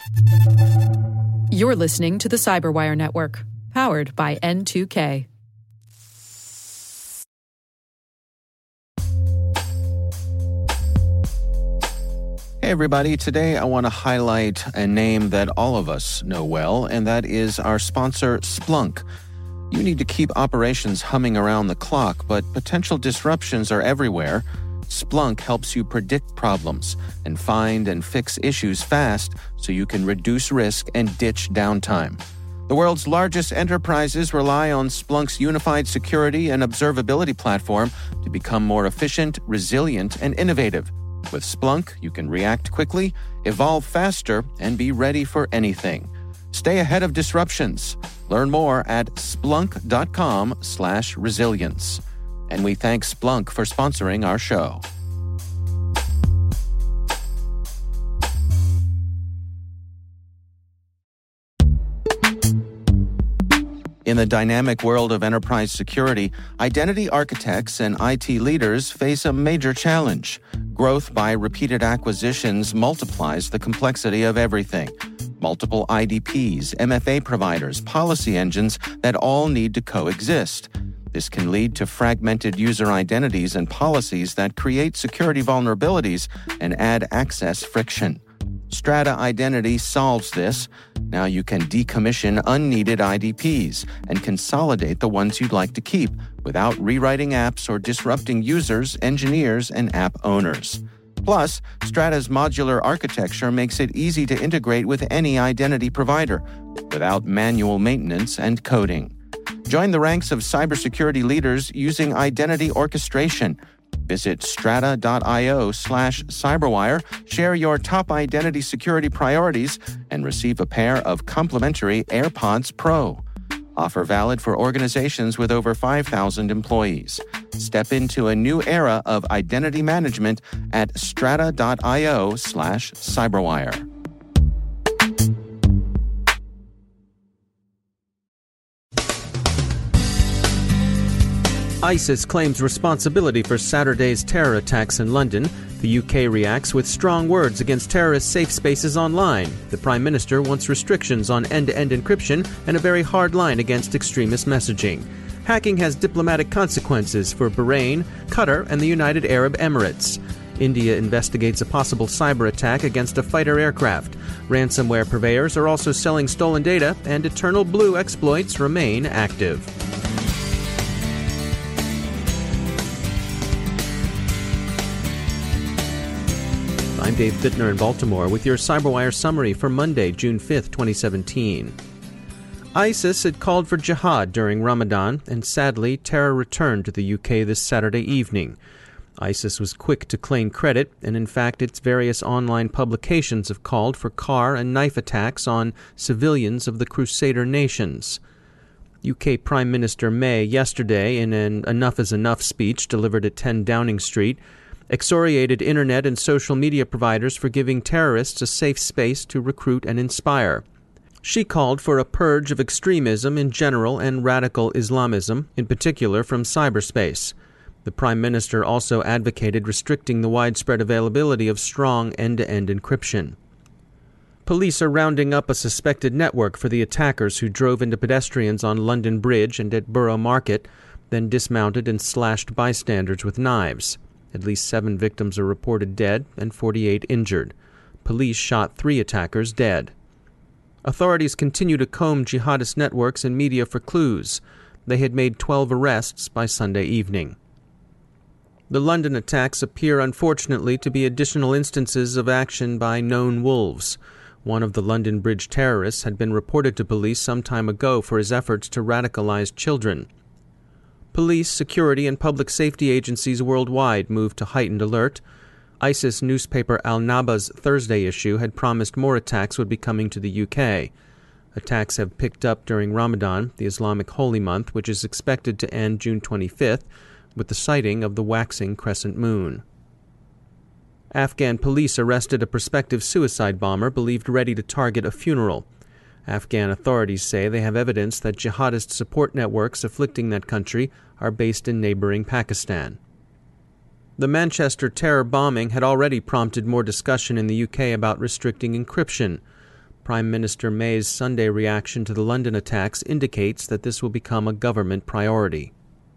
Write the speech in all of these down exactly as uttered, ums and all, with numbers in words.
You're listening to the Cyberwire Network, powered by N two K. Hey everybody, today I want to highlight a name that all of us know well, and that is our sponsor, Splunk. You need to keep operations humming around the clock, but potential disruptions are everywhere. Splunk helps you predict problems and find and fix issues fast so you can reduce risk and ditch downtime. The world's largest enterprises rely on Splunk's unified security and observability platform to become more efficient, resilient, and innovative. With Splunk, you can react quickly, evolve faster, and be ready for anything. Stay ahead of disruptions. Learn more at splunk.com slash resilience. And we thank Splunk for sponsoring our show. In the dynamic world of enterprise security, identity architects and I T leaders face a major challenge. Growth by repeated acquisitions multiplies the complexity of everything. Multiple I D Ps, M F A providers, policy engines that all need to coexist. This can lead to fragmented user identities and policies that create security vulnerabilities and add access friction. Strata Identity solves this. Now you can decommission unneeded I D Ps and consolidate the ones you'd like to keep without rewriting apps or disrupting users, engineers, and app owners. Plus, Strata's modular architecture makes it easy to integrate with any identity provider without manual maintenance and coding. Join the ranks of cybersecurity leaders using identity orchestration. Visit strata.io slash cyberwire, share your top identity security priorities, and receive a pair of complimentary AirPods Pro. Offer valid for organizations with over five thousand employees. Step into a new era of identity management at strata.io slash cyberwire. ISIS claims responsibility for Saturday's terror attacks in London. The U K reacts with strong words against terrorist safe spaces online. The Prime Minister wants restrictions on end-to-end encryption and a very hard line against extremist messaging. Hacking has diplomatic consequences for Bahrain, Qatar, and the United Arab Emirates. India investigates a possible cyber attack against a fighter aircraft. Ransomware purveyors are also selling stolen data, and Eternal Blue exploits remain active. I'm Dave Bittner in Baltimore with your CyberWire summary for Monday, June fifth, twenty seventeen. ISIS had called for jihad during Ramadan, and sadly, terror returned to the U K this Saturday evening. ISIS was quick to claim credit, and in fact its various online publications have called for car and knife attacks on civilians of the Crusader nations. U K Prime Minister May yesterday, in an Enough is Enough speech delivered at ten Downing Street, excoriated internet and social media providers for giving terrorists a safe space to recruit and inspire. She called for a purge of extremism in general and radical Islamism, in particular from cyberspace. The Prime Minister also advocated restricting the widespread availability of strong end-to-end encryption. Police are rounding up a suspected network for the attackers who drove into pedestrians on London Bridge and at Borough Market, then dismounted and slashed bystanders with knives. At least seven victims are reported dead and forty-eight injured. Police shot three attackers dead. Authorities continue to comb jihadist networks and media for clues. They had made twelve arrests by Sunday evening. The London attacks appear unfortunately to be additional instances of action by known wolves. One of the London Bridge terrorists had been reported to police some time ago for his efforts to radicalize children. Police, security, and public safety agencies worldwide moved to heightened alert. ISIS newspaper Al-Naba's Thursday issue had promised more attacks would be coming to the U K. Attacks have picked up during Ramadan, the Islamic holy month, which is expected to end June twenty-fifth, with the sighting of the waxing crescent moon. Afghan police arrested a prospective suicide bomber believed ready to target a funeral. Afghan authorities say they have evidence that jihadist support networks afflicting that country are based in neighboring Pakistan. The Manchester terror bombing had already prompted more discussion in the U K about restricting encryption. Prime Minister May's Sunday reaction to the London attacks indicates that this will become a government priority.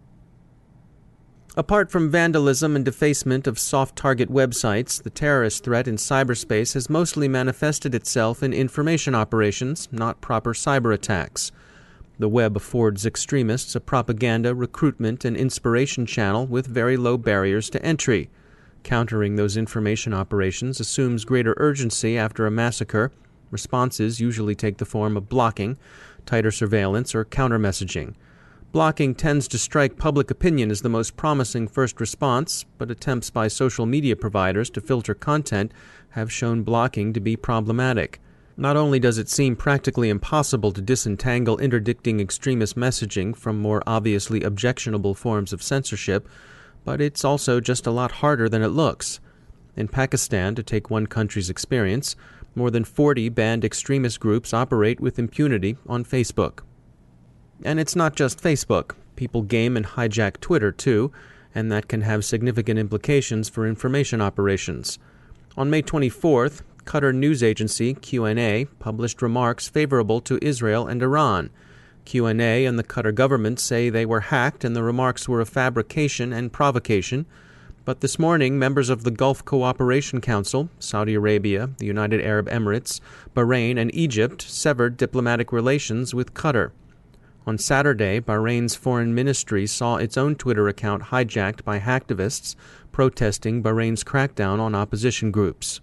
Apart from vandalism and defacement of soft-target websites, the terrorist threat in cyberspace has mostly manifested itself in information operations, not proper cyber attacks. The web affords extremists a propaganda, recruitment, and inspiration channel with very low barriers to entry. Countering those information operations assumes greater urgency after a massacre. Responses usually take the form of blocking, tighter surveillance, or counter-messaging. Blocking tends to strike public opinion as the most promising first response, but attempts by social media providers to filter content have shown blocking to be problematic. Not only does it seem practically impossible to disentangle interdicting extremist messaging from more obviously objectionable forms of censorship, but it's also just a lot harder than it looks. In Pakistan, to take one country's experience, more than forty banned extremist groups operate with impunity on Facebook. And it's not just Facebook. People game and hijack Twitter, too, and that can have significant implications for information operations. On May twenty-fourth, Qatar news agency Q N A published remarks favorable to Israel and Iran. Q N A and the Qatar government say they were hacked and the remarks were a fabrication and provocation. But this morning, members of the Gulf Cooperation Council, Saudi Arabia, the United Arab Emirates, Bahrain, and Egypt severed diplomatic relations with Qatar. On Saturday, Bahrain's foreign ministry saw its own Twitter account hijacked by hacktivists protesting Bahrain's crackdown on opposition groups.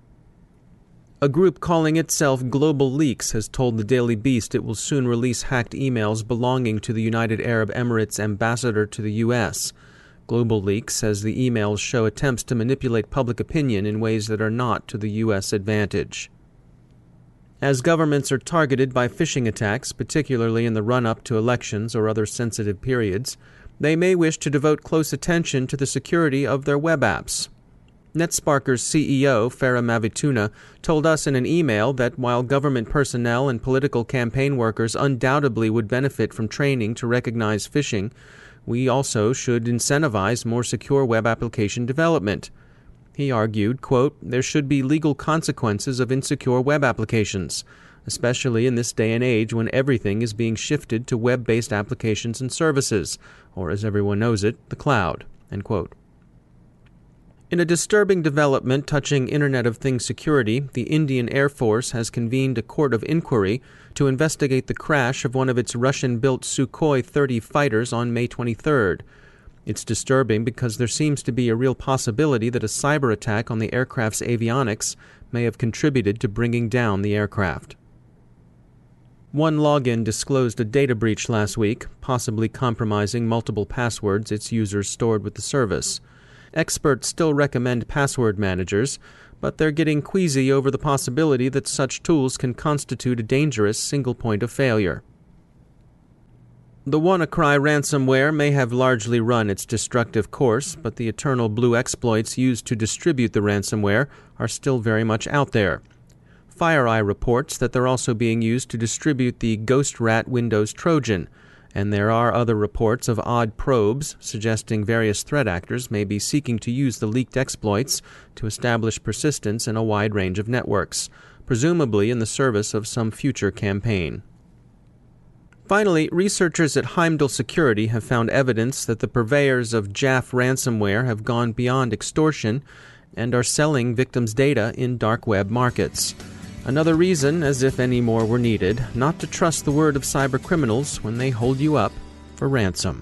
A group calling itself Global Leaks has told the Daily Beast it will soon release hacked emails belonging to the United Arab Emirates ambassador to the U S. Global Leaks says the emails show attempts to manipulate public opinion in ways that are not to the U S advantage. As governments are targeted by phishing attacks, particularly in the run-up to elections or other sensitive periods, they may wish to devote close attention to the security of their web apps. NetSparker's C E O, Farah Mavituna, told us in an email that while government personnel and political campaign workers undoubtedly would benefit from training to recognize phishing, we also should incentivize more secure web application development. He argued, quote, there should be legal consequences of insecure web applications, especially in this day and age when everything is being shifted to web-based applications and services, or as everyone knows it, the cloud, end quote. In a disturbing development touching Internet of Things security, the Indian Air Force has convened a court of inquiry to investigate the crash of one of its Russian-built Sukhoi thirty fighters on May twenty-third. It's disturbing because there seems to be a real possibility that a cyber attack on the aircraft's avionics may have contributed to bringing down the aircraft. OneLogin disclosed a data breach last week, possibly compromising multiple passwords its users stored with the service. Experts still recommend password managers, but they're getting queasy over the possibility that such tools can constitute a dangerous single point of failure. The WannaCry ransomware may have largely run its destructive course, but the eternal blue exploits used to distribute the ransomware are still very much out there. FireEye reports that they're also being used to distribute the GhostRat Windows Trojan, and there are other reports of odd probes suggesting various threat actors may be seeking to use the leaked exploits to establish persistence in a wide range of networks, presumably in the service of some future campaign. Finally, researchers at Heimdall Security have found evidence that the purveyors of J A F ransomware have gone beyond extortion and are selling victims' data in dark web markets. Another reason, as if any more were needed, not to trust the word of cybercriminals when they hold you up for ransom.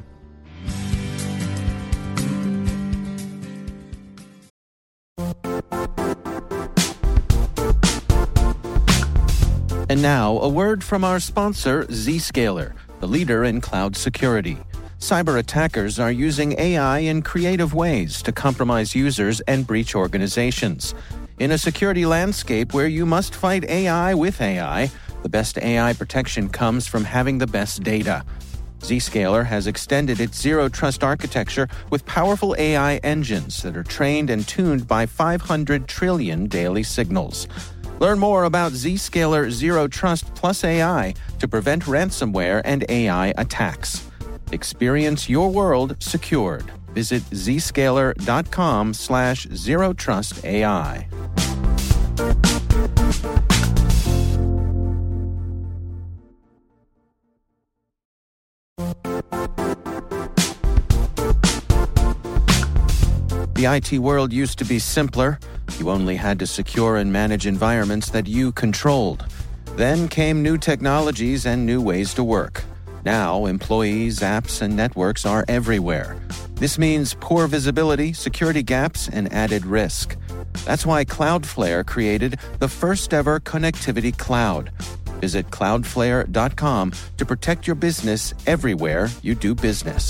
And now, a word from our sponsor, Zscaler, the leader in cloud security. Cyber attackers are using A I in creative ways to compromise users and breach organizations. In a security landscape where you must fight A I with A I, the best A I protection comes from having the best data. Zscaler has extended its zero-trust architecture with powerful A I engines that are trained and tuned by five hundred trillion daily signals. Learn more about Zscaler Zero Trust Plus A I to prevent ransomware and A I attacks. Experience your world secured. Visit zscaler.com slash zero trust AI. The I T world used to be simpler. You only had to secure and manage environments that you controlled. Then came new technologies and new ways to work. Now, employees, apps, and networks are everywhere. This means poor visibility, security gaps, and added risk. That's why Cloudflare created the first-ever connectivity cloud. Visit cloudflare dot com to protect your business everywhere you do business.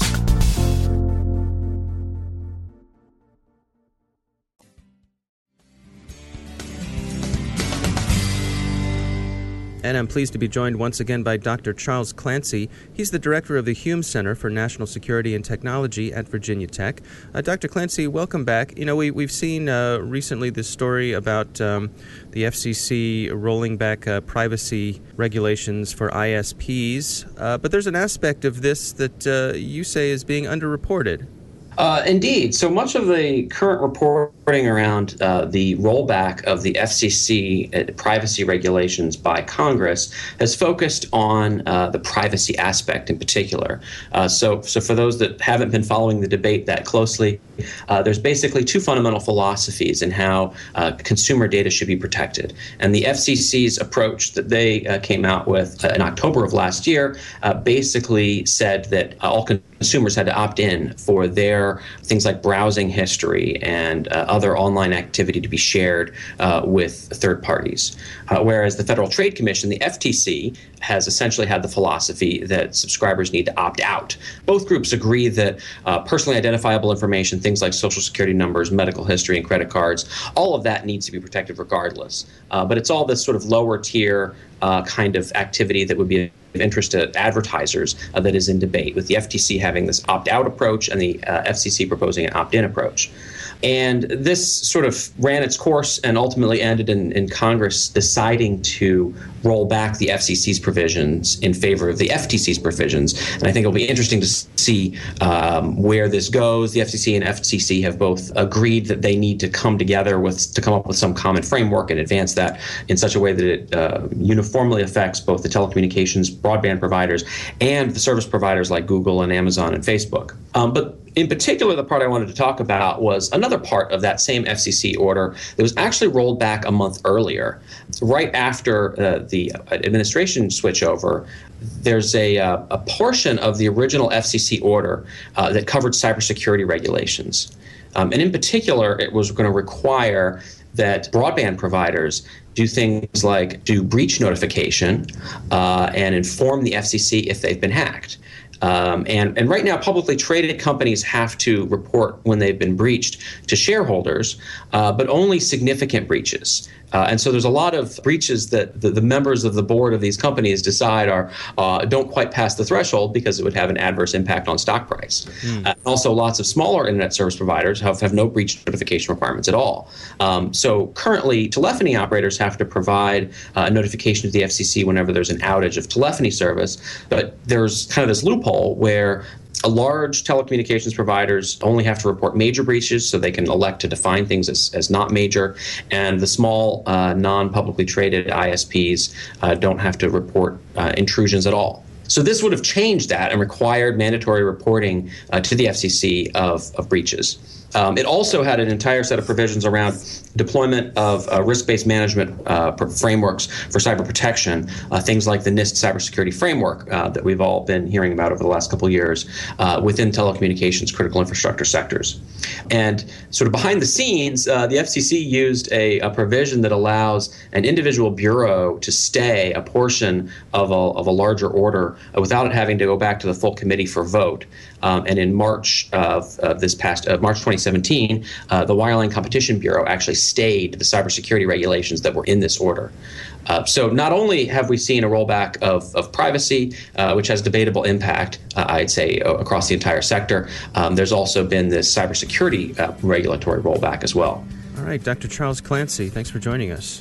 And I'm pleased to be joined once again by Doctor Charles Clancy. He's the director of the Hume Center for National Security and Technology at Virginia Tech. Uh, Doctor Clancy, welcome back. You know, we, we've seen uh, recently this story about um, the F C C rolling back uh, privacy regulations for I S Ps, uh, but there's an aspect of this that uh, you say is being underreported. Uh, indeed. So much of the current reporting around uh, the rollback of the F C C uh, privacy regulations by Congress has focused on uh, the privacy aspect in particular. Uh, so, so for those that haven't been following the debate that closely, uh, there's basically two fundamental philosophies in how uh, consumer data should be protected. And the F C C's approach that they uh, came out with uh, in October of last year uh, basically said that uh, all consumers had to opt in for their things like browsing history and uh, other online activity to be shared uh, with third parties. Uh, whereas the Federal Trade Commission, the F T C, has essentially had the philosophy that subscribers need to opt out. Both groups agree that uh, personally identifiable information, things like social security numbers, medical history, and credit cards, all of that needs to be protected regardless. Uh, but it's all this sort of lower tier uh, kind of activity that would be of interest to advertisers uh, that is in debate, with the F T C having this opt-out approach and the uh, F C C proposing an opt-in approach. And this sort of ran its course and ultimately ended in, in Congress deciding to roll back the F C C's provisions in favor of the F T C's provisions. And I think it'll be interesting to see um, where this goes. The F C C and F C C have both agreed that they need to come together with to come up with some common framework and advance that in such a way that it uh, uniformly affects both the telecommunications broadband providers and the service providers like Google and Amazon and Facebook. Um, but in particular, the part I wanted to talk about was another part of that same F C C order that was actually rolled back a month earlier. Right after uh, the administration switchover, there's a, uh, a portion of the original F C C order uh, that covered cybersecurity regulations. Um, and in particular, it was going to require that broadband providers do things like do breach notification uh, and inform the F C C if they've been hacked. Um, and, and right now, publicly traded companies have to report when they've been breached to shareholders, uh, but only significant breaches. Uh, and so there's a lot of breaches that the, the members of the board of these companies decide are uh, don't quite pass the threshold because it would have an adverse impact on stock price. Mm. Uh, also, lots of smaller internet service providers have, have no breach notification requirements at all. Um, so currently, telephony operators have to provide uh, a notification to the F C C whenever there's an outage of telephony service. But there's kind of this loophole where a large telecommunications providers only have to report major breaches, so they can elect to define things as, as not major. And the small, uh, non-publicly traded I S Ps uh, don't have to report uh, intrusions at all. So this would have changed that and required mandatory reporting uh, to the F C C of, of breaches. Um, it also had an entire set of provisions around deployment of uh, risk-based management uh, frameworks for cyber protection, uh, things like the NIST cybersecurity framework uh, that we've all been hearing about over the last couple of years uh, within telecommunications critical infrastructure sectors. And sort of behind the scenes, uh, the F C C used a, a provision that allows an individual bureau to stay a portion of a, of a larger order uh, without it having to go back to the full committee for vote. Um, and in March of, of this past uh, March twenty seventeen, uh, the Wireline Competition Bureau actually stayed the cybersecurity regulations that were in this order. Uh, so not only have we seen a rollback of, of privacy, uh, which has debatable impact, uh, I'd say, uh, across the entire sector, um, there's also been this cybersecurity uh, regulatory rollback as well. All right, Doctor Charles Clancy, thanks for joining us.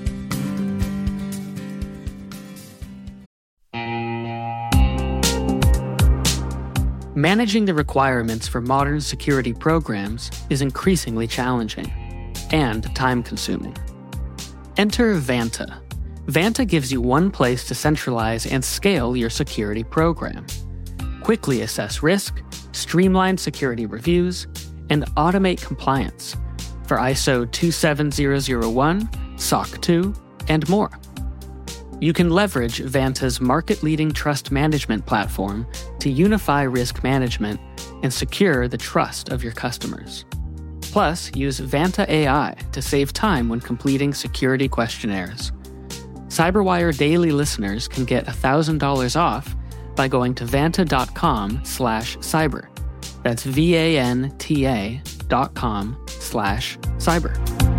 Managing the requirements for modern security programs is increasingly challenging and time-consuming. Enter Vanta. Vanta gives you one place to centralize and scale your security program. Quickly assess risk, streamline security reviews, and automate compliance for I S O two seven zero zero one, S O C two, and more. You can leverage Vanta's market-leading trust management platform to unify risk management and secure the trust of your customers. Plus, use Vanta A I to save time when completing security questionnaires. CyberWire Daily listeners can get one thousand dollars off by going to vanta.com slash cyber. That's V-A-N-T-A dot com slash cyber.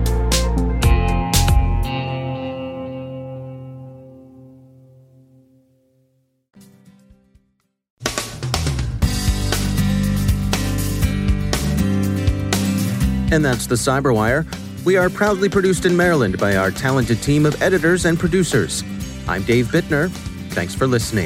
And that's the Cyberwire. We are proudly produced in Maryland by our talented team of editors and producers. I'm Dave Bittner. Thanks for listening.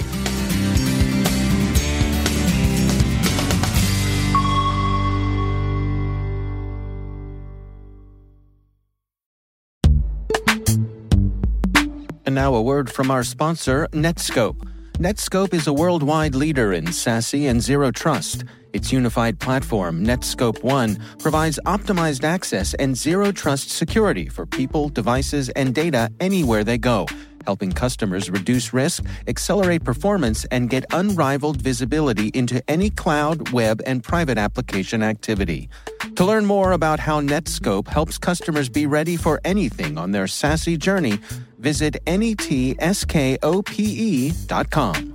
And now a word from our sponsor, Netskope. Netskope is a worldwide leader in SASE and Zero Trust. Its unified platform, Netskope One, provides optimized access and Zero Trust security for people, devices, and data anywhere they go, helping customers reduce risk, accelerate performance, and get unrivaled visibility into any cloud, web, and private application activity. To learn more about how Netskope helps customers be ready for anything on their SASE journey, visit netskope dot com.